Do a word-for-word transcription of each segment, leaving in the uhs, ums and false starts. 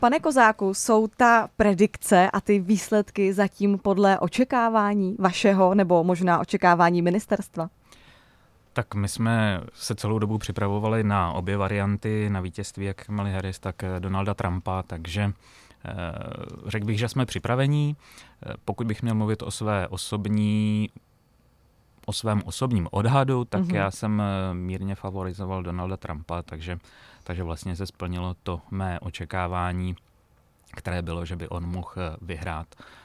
Pane Kozáku, jsou ta predikce a ty výsledky zatím podle očekávání vašeho nebo možná očekávání ministerstva? Tak my jsme se celou dobu připravovali na obě varianty, na vítězství jak Kamely Harris, tak Donalda Trumpa, takže řekl bych, že jsme připravení. Pokud bych měl mluvit o své osobní, o svém osobním odhadu, tak mm-hmm. já jsem mírně favorizoval Donalda Trumpa, takže, takže vlastně se splnilo to mé očekávání, které bylo, že by on mohl vyhrát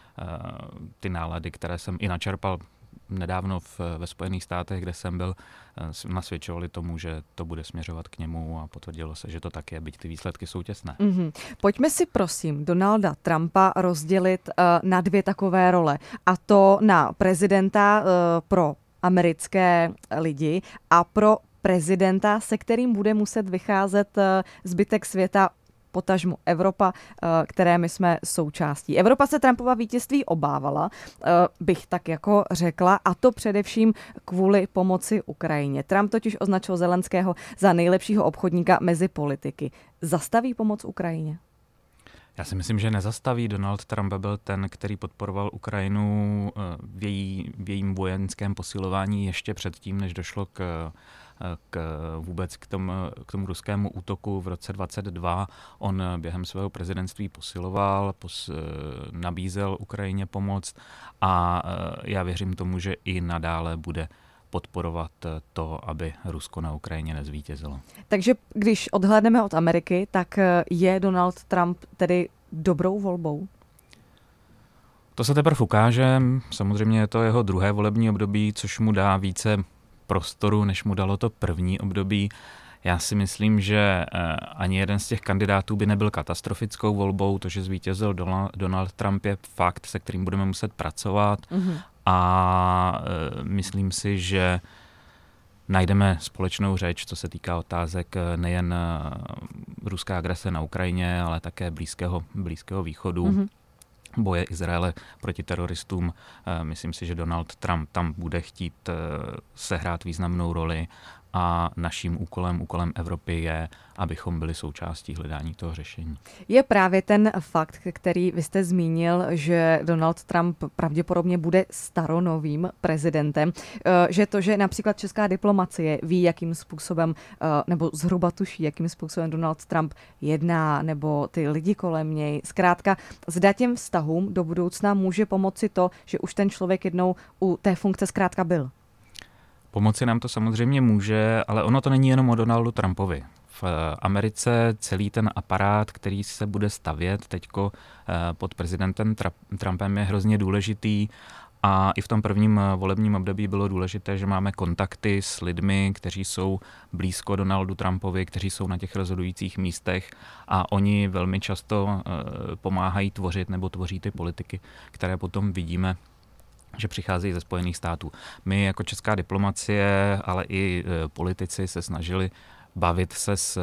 ty nálady, které jsem i načerpal nedávno v, ve Spojených státech, kde jsem byl, nasvědčovali tomu, že to bude směřovat k němu a potvrdilo se, že to tak je, byť ty výsledky jsou těsné. Mm-hmm. Pojďme si prosím Donalda Trumpa rozdělit uh, na dvě takové role. A to na prezidenta uh, pro americké lidi a pro prezidenta, se kterým bude muset vycházet uh, zbytek světa, potažmu Evropa, které my jsme součástí. Evropa se Trumpova vítězství obávala, bych tak jako řekla, a to především kvůli pomoci Ukrajině. Trump totiž označil Zelenského za nejlepšího obchodníka mezi politiky. Zastaví pomoc Ukrajině? Já si myslím, že nezastaví. Donald Trump byl ten, který podporoval Ukrajinu v, její, v jejím vojenském posilování ještě předtím, než došlo k K, vůbec k tomu, k tomu ruskému útoku v roce dvacet dva. On během svého prezidentství posiloval, pos, nabízel Ukrajině pomoc a já věřím tomu, že i nadále bude podporovat to, aby Rusko na Ukrajině nezvítězilo. Takže když odhlédneme od Ameriky, tak je Donald Trump tedy dobrou volbou? To se teprve ukáže. Samozřejmě je to jeho druhé volební období, což mu dá více prostoru, než mu dalo to první období. Já si myslím, že ani jeden z těch kandidátů by nebyl katastrofickou volbou. To, že zvítězil Donald Trump, je fakt, se kterým budeme muset pracovat. Mm-hmm. A myslím si, že najdeme společnou řeč, co se týká otázek nejen ruské agrese na Ukrajině, ale také Blízkého, blízkého východu. Mm-hmm. Boje Izraele proti teroristům. Myslím si, že Donald Trump tam bude chtít sehrát významnou roli a naším úkolem, úkolem Evropy je, abychom byli součástí hledání toho řešení. Je právě ten fakt, který vy jste zmínil, že Donald Trump pravděpodobně bude staronovým prezidentem, že to, že například česká diplomacie ví, jakým způsobem, nebo zhruba tuší, jakým způsobem Donald Trump jedná, nebo ty lidi kolem něj. Zkrátka, zda těm vztahům do budoucna může pomoci to, že už ten člověk jednou u té funkce zkrátka byl. Pomoci nám to samozřejmě může, ale ono to není jenom o Donaldu Trumpovi. V Americe celý ten aparát, který se bude stavět teďko pod prezidentem Trumpem, je hrozně důležitý a i v tom prvním volebním období bylo důležité, že máme kontakty s lidmi, kteří jsou blízko Donaldu Trumpovi, kteří jsou na těch rozhodujících místech a oni velmi často pomáhají tvořit nebo tvoří ty politiky, které potom vidíme, že přicházejí ze Spojených států. My jako česká diplomacie, ale i e, politici se snažili bavit se s e,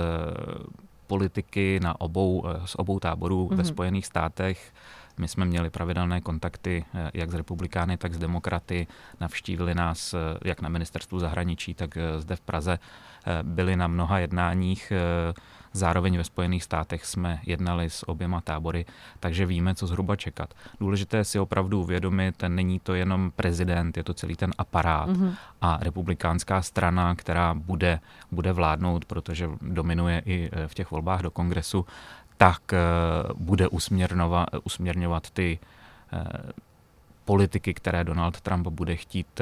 politiky na obou, e, z obou táborů mm-hmm. ve Spojených státech. My jsme měli pravidelné kontakty e, jak s republikány, tak s demokraty. Navštívili nás e, jak na ministerstvu zahraničí, tak e, zde v Praze. E, byli na mnoha jednáních. E, Zároveň ve Spojených státech jsme jednali s oběma tábory, takže víme, co zhruba čekat. Důležité je si opravdu uvědomit, není to jenom prezident, je to celý ten aparát mm-hmm. a republikánská strana, která bude, bude vládnout, protože dominuje i v těch volbách do kongresu, tak bude usměrňovat, usměrňovat ty politiky, které Donald Trump bude chtít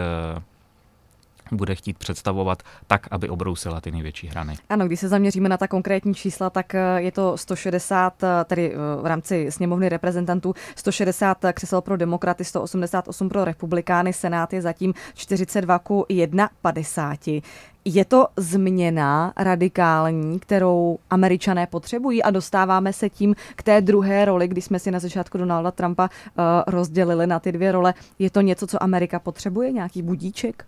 bude chtít představovat tak, aby obrousila ty největší hrany. Ano, když se zaměříme na ta konkrétní čísla, tak je to sto šedesát, tedy v rámci sněmovny reprezentantů, sto šedesát křesel pro demokraty, sto osmdesát osm pro republikány, senát je zatím čtyřicet dva ku padesáti jedna. Je to změna radikální, kterou Američané potřebují a dostáváme se tím k té druhé roli, kdy jsme si na začátku Donalda Trumpa uh, rozdělili na ty dvě role. Je to něco, co Amerika potřebuje? Nějaký budíček?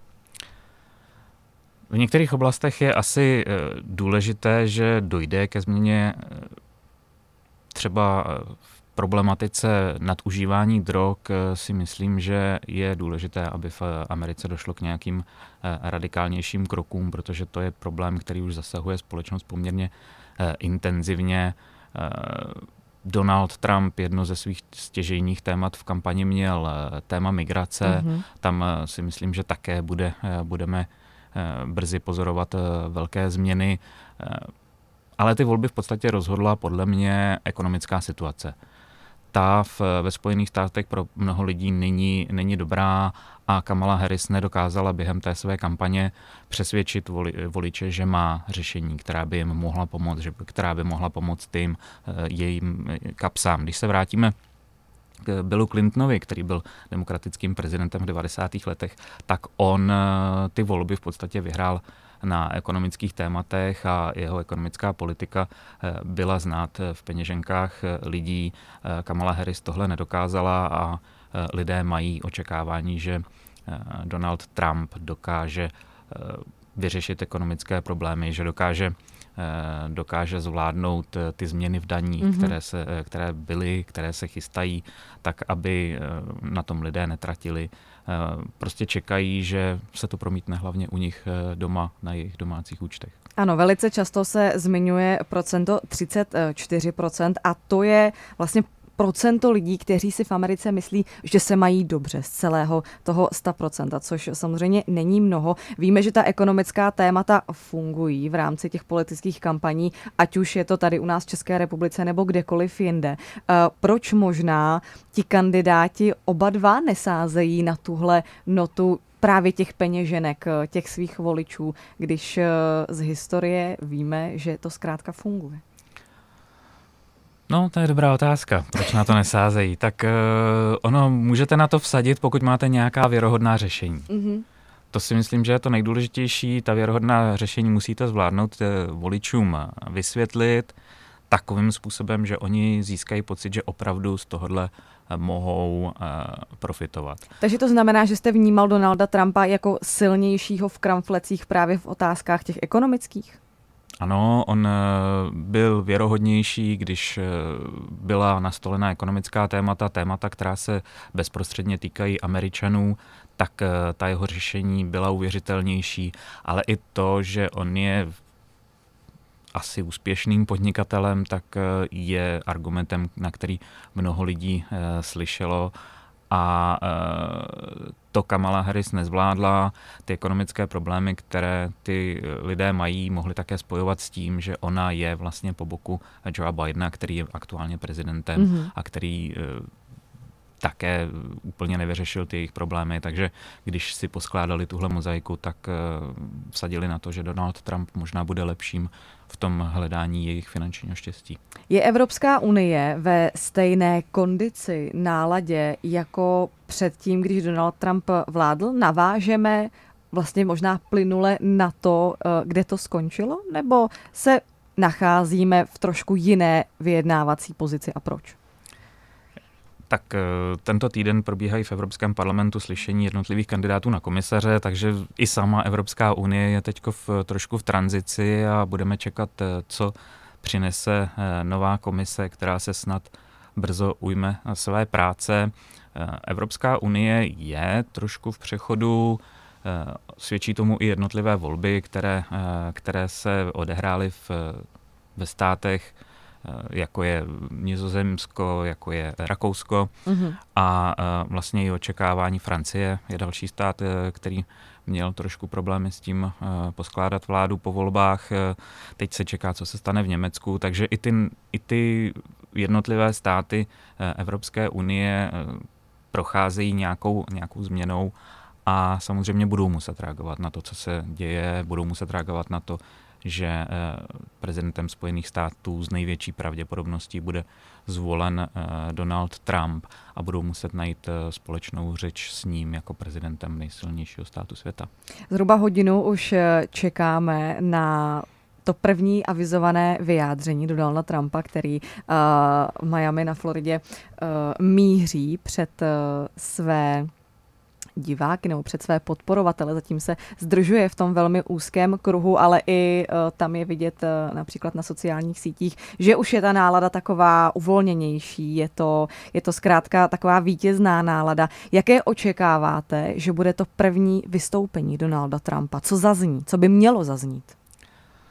V některých oblastech je asi důležité, že dojde ke změně třeba v problematice nadužívání drog. Si myslím, že je důležité, aby v Americe došlo k nějakým radikálnějším krokům, protože to je problém, který už zasahuje společnost poměrně intenzivně. Donald Trump jedno ze svých stěžejních témat v kampani měl téma migrace. Mm-hmm. Tam si myslím, že také bude, budeme brzy pozorovat velké změny. Ale ty volby v podstatě rozhodla podle mě ekonomická situace. Ta v, ve Spojených státech pro mnoho lidí není, není dobrá a Kamala Harris nedokázala během té své kampaně přesvědčit voli, voliče, že má řešení, která by jim mohla pomoct, že, která by mohla pomoct tím jejím kapsám. Když se vrátíme k Billu Clintonovi, který byl demokratickým prezidentem v devadesátých letech, tak on ty volby v podstatě vyhrál na ekonomických tématech a jeho ekonomická politika byla znát v peněženkách lidí. Kamala Harris tohle nedokázala a lidé mají očekávání, že Donald Trump dokáže vyřešit ekonomické problémy, že dokáže, dokáže zvládnout ty změny v daních, mm-hmm. které, se, které byly, které se chystají, tak aby na tom lidé netratili. Prostě čekají, že se to promítne hlavně u nich doma na jejich domácích účtech. Ano, velice často se zmiňuje procento třicet čtyři procent a to je vlastně procento lidí, kteří si v Americe myslí, že se mají dobře z celého toho sto procent, což samozřejmě není mnoho. Víme, že ta ekonomická témata fungují v rámci těch politických kampaní, ať už je to tady u nás v České republice nebo kdekoliv jinde. Proč možná ti kandidáti oba dva nesázejí na tuhle notu právě těch peněženek, těch svých voličů, když z historie víme, že to zkrátka funguje? No, to je dobrá otázka. Proč na to nesázejí? Tak uh, ono, můžete na to vsadit, pokud máte nějaká věrohodná řešení. Mm-hmm. To si myslím, že je to nejdůležitější. Ta věrohodná řešení musíte zvládnout voličům vysvětlit takovým způsobem, že oni získají pocit, že opravdu z tohohle mohou uh, profitovat. Takže to znamená, že jste vnímal Donalda Trumpa jako silnějšího v kramflecích právě v otázkách těch ekonomických? Ano, on byl věrohodnější, když byla nastolena ekonomická témata, témata, která se bezprostředně týkají Američanů, tak ta jeho řešení byla uvěřitelnější, ale i to, že on je asi úspěšným podnikatelem, tak je argumentem, na který mnoho lidí slyšelo. A to Kamala Harris nezvládla. Ty ekonomické problémy, které ty lidé mají, mohli také spojovat s tím, že ona je vlastně po boku Joea Bidena, který je aktuálně prezidentem mm-hmm. a který také úplně nevyřešil ty jejich problémy, takže když si poskládali tuhle mozaiku, tak vsadili na to, že Donald Trump možná bude lepším v tom hledání jejich finančního štěstí. Je Evropská unie ve stejné kondici, náladě jako předtím, když Donald Trump vládl? Navážeme vlastně možná plynule na to, kde to skončilo? Nebo se nacházíme v trošku jiné vyjednávací pozici a proč? Tak tento týden probíhají v Evropském parlamentu slyšení jednotlivých kandidátů na komisaře, takže i sama Evropská unie je teď v, trošku v tranzici a budeme čekat, co přinese nová komise, která se snad brzo ujme své práce. Evropská unie je trošku v přechodu, svědčí tomu i jednotlivé volby, které, které se odehrály v, ve státech, jako je Nizozemsko, jako je Rakousko mm-hmm. a vlastně i očekávání Francie je další stát, který měl trošku problémy s tím poskládat vládu po volbách. Teď se čeká, co se stane v Německu, takže i ty, i ty jednotlivé státy Evropské unie procházejí nějakou, nějakou změnou a samozřejmě budou muset reagovat na to, co se děje, budou muset reagovat na to, že prezidentem Spojených států z největší pravděpodobností bude zvolen Donald Trump a budou muset najít společnou řeč s ním jako prezidentem nejsilnějšího státu světa. Zhruba hodinu už čekáme na to první avizované vyjádření Donalda Trumpa, který uh, v Miami na Floridě uh, míří před uh, své diváky nebo před své podporovatele. Zatím se zdržuje v tom velmi úzkém kruhu, ale i uh, tam je vidět uh, například na sociálních sítích, že už je ta nálada taková uvolněnější. Je to, je to zkrátka taková vítězná nálada. Jaké očekáváte, že bude to první vystoupení Donalda Trumpa? Co zazní? Co by mělo zaznít?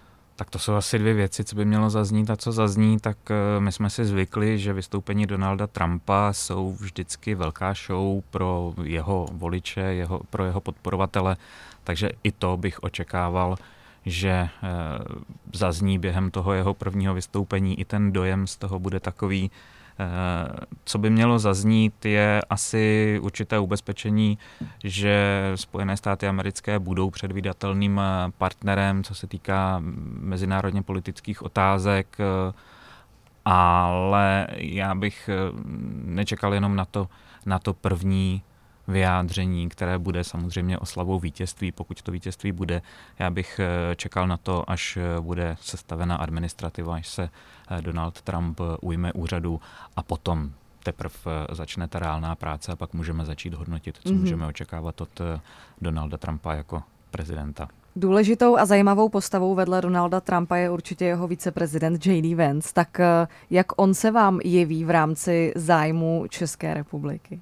Tak to jsou asi dvě věci, co by mělo zaznít a co zazní, tak my jsme si zvykli, že vystoupení Donalda Trumpa jsou vždycky velká show pro jeho voliče, jeho, pro jeho podporovatele, takže i to bych očekával, že zazní během toho jeho prvního vystoupení, i ten dojem z toho bude takový. Co by mělo zaznít, je asi určité ubezpečení, že Spojené státy americké budou předvídatelným partnerem, co se týká mezinárodně politických otázek, ale já bych nečekal jenom na to, na to první vyjádření, které bude samozřejmě oslavou vítězství. Pokud to vítězství bude, já bych čekal na to, až bude sestavena administrativa, až se Donald Trump ujme úřadu a potom teprve začne ta reálná práce a pak můžeme začít hodnotit, co mm-hmm. můžeme očekávat od Donalda Trumpa jako prezidenta. Důležitou a zajímavou postavou vedle Donalda Trumpa je určitě jeho viceprezident J D Vance. Tak jak on se vám jeví v rámci zájmu České republiky?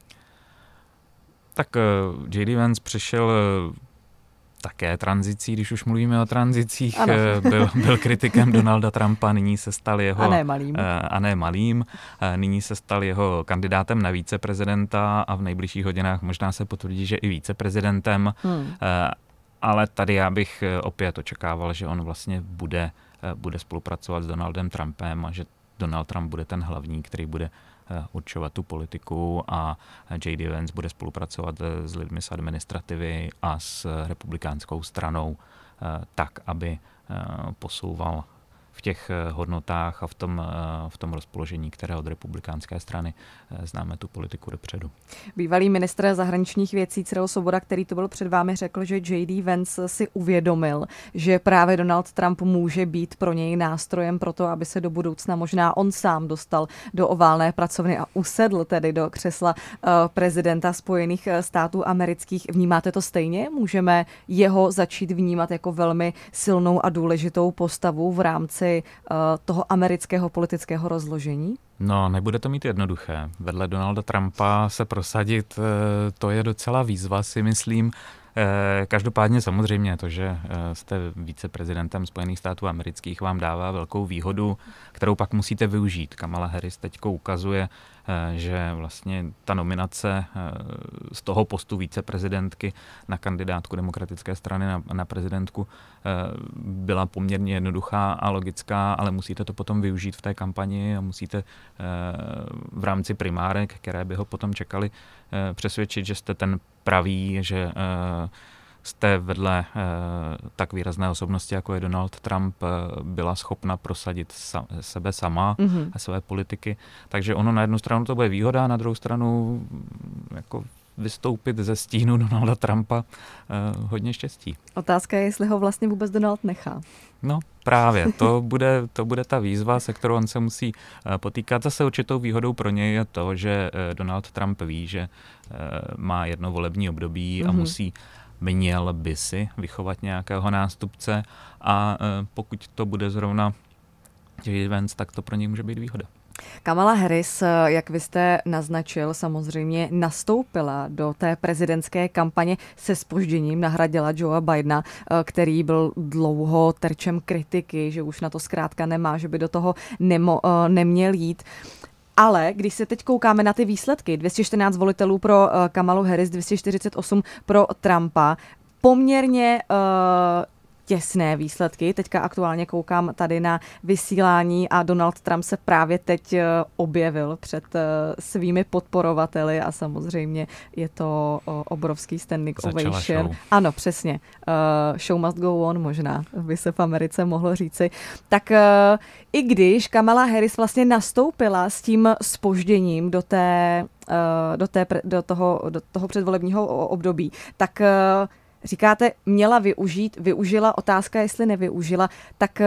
Tak J D Vance přišel také tranzicí, když už mluvíme o tranzicích, byl, byl kritikem Donalda Trumpa, nyní se stal jeho... A ne malým. A ne malým. Nyní se stal jeho kandidátem na víceprezidenta a v nejbližších hodinách možná se potvrdí, že i víceprezidentem. Hmm. Ale tady já bych opět očekával, že on vlastně bude, bude spolupracovat s Donaldem Trumpem a že Donald Trump bude ten hlavní, který bude určovat tu politiku a J D Vance bude spolupracovat s lidmi z administrativy a s republikánskou stranou tak, aby posouval v těch hodnotách a v tom, v tom rozpoložení, které od republikánské strany známe tu politiku dopředu. Bývalý ministr zahraničních věcí Cyril Svoboda, který to byl před vámi, řekl, že J D Vance si uvědomil, že právě Donald Trump může být pro něj nástrojem pro to, aby se do budoucna možná on sám dostal do oválné pracovny a usedl tedy do křesla prezidenta Spojených států amerických. Vnímáte to stejně? Můžeme jeho začít vnímat jako velmi silnou a důležitou postavu v rámci toho amerického politického rozložení? No, nebude to mít jednoduché. Vedle Donalda Trumpa se prosadit, to je docela výzva, si myslím. Každopádně samozřejmě to, že jste viceprezidentem Spojených států amerických, vám dává velkou výhodu, kterou pak musíte využít. Kamala Harris teď ukazuje, že vlastně ta nominace z toho postu viceprezidentky na kandidátku demokratické strany na, na prezidentku byla poměrně jednoduchá a logická, ale musíte to potom využít v té kampani a musíte v rámci primárek, které by ho potom čekali, přesvědčit, že jste ten pravý, že jste vedle tak výrazné osobnosti, jako je Donald Trump, byla schopna prosadit sa, sebe sama mm-hmm. a své politiky. Takže ono na jednu stranu to bude výhoda, na druhou stranu jako vystoupit ze stínu Donalda Trumpa hodně štěstí. Otázka je, jestli ho vlastně vůbec Donald nechá. No právě, to bude, to bude ta výzva, se kterou on se musí potýkat. Zase určitou výhodou pro něj je to, že Donald Trump ví, že má jedno volební období mm-hmm. a musí měl by si vychovat nějakého nástupce a pokud to bude zrovna J D Vance, tak to pro něj může být výhoda. Kamala Harris, jak vy jste naznačil, samozřejmě nastoupila do té prezidentské kampaně se zpožděním, nahradila Joea Bidena, který byl dlouho terčem kritiky, že už na to zkrátka nemá, že by do toho nemo, neměl jít. Ale když se teď koukáme na ty výsledky, dvě stě čtrnáct volitelů pro uh, Kamalu Harris, dvě stě čtyřicet osm pro Trumpa, poměrně uh, těsné výsledky. Teďka aktuálně koukám tady na vysílání a Donald Trump se právě teď uh, objevil před uh, svými podporovateli a samozřejmě je to uh, obrovský standing ovation. Show. Ano, přesně. Uh, show must go on možná, by se v Americe mohlo říci. Tak uh, i když Kamala Harris vlastně nastoupila s tím zpožděním do té, uh, do té, do toho, do toho předvolebního období, tak uh, říkáte, měla využít, využila, otázka, jestli nevyužila, tak uh,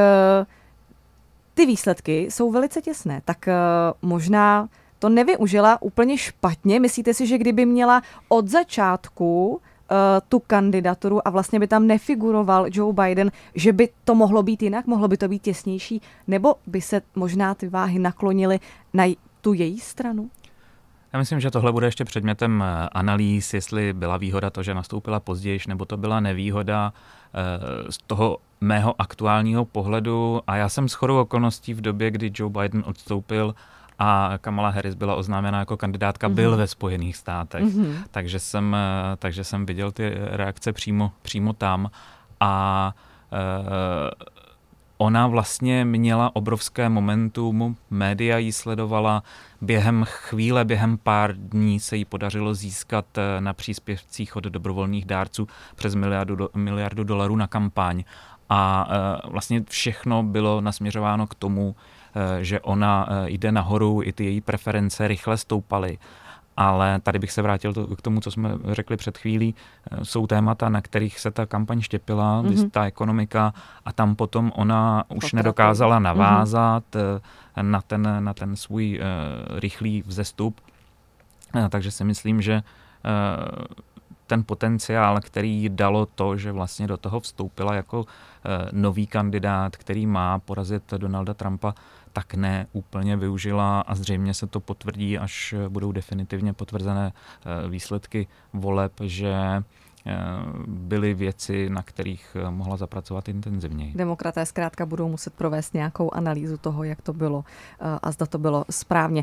ty výsledky jsou velice těsné. Tak uh, možná to nevyužila úplně špatně. Myslíte si, že kdyby měla od začátku uh, tu kandidaturu a vlastně by tam nefiguroval Joe Biden, že by to mohlo být jinak, mohlo by to být těsnější, nebo by se možná ty váhy naklonily na tu její stranu? Já myslím, že tohle bude ještě předmětem analýz, jestli byla výhoda to, že nastoupila později, nebo to byla nevýhoda z toho mého aktuálního pohledu. A já jsem shodou okolností v době, kdy Joe Biden odstoupil a Kamala Harris byla oznámena jako kandidátka, mm-hmm. byl ve Spojených státech. Mm-hmm. Takže jsem, takže jsem viděl ty reakce přímo, přímo tam. A e, ona vlastně měla obrovské momentum, média ji sledovala, během chvíle, během pár dní se jí podařilo získat na příspěvcích od dobrovolných dárců přes miliardu, do, miliardu dolarů na kampaň. A e, vlastně všechno bylo nasměřováno k tomu, e, že ona e, jde nahoru, i ty její preference rychle stoupaly. Ale tady bych se vrátil to, k tomu, co jsme řekli před chvílí. Jsou témata, na kterých se ta kampaň štěpila, mm-hmm. ta ekonomika, a tam potom ona už Potraty. nedokázala navázat mm-hmm. na, ten, na ten svůj uh, rychlý vzestup. Uh, takže si myslím, že uh, ten potenciál, který dalo to, že vlastně do toho vstoupila jako uh, nový kandidát, který má porazit Donalda Trumpa, tak ne úplně využila, a zřejmě se to potvrdí, až budou definitivně potvrzené výsledky voleb, že byly věci, na kterých mohla zapracovat intenzivněji. Demokraté zkrátka budou muset provést nějakou analýzu toho, jak to bylo a zda to bylo správně.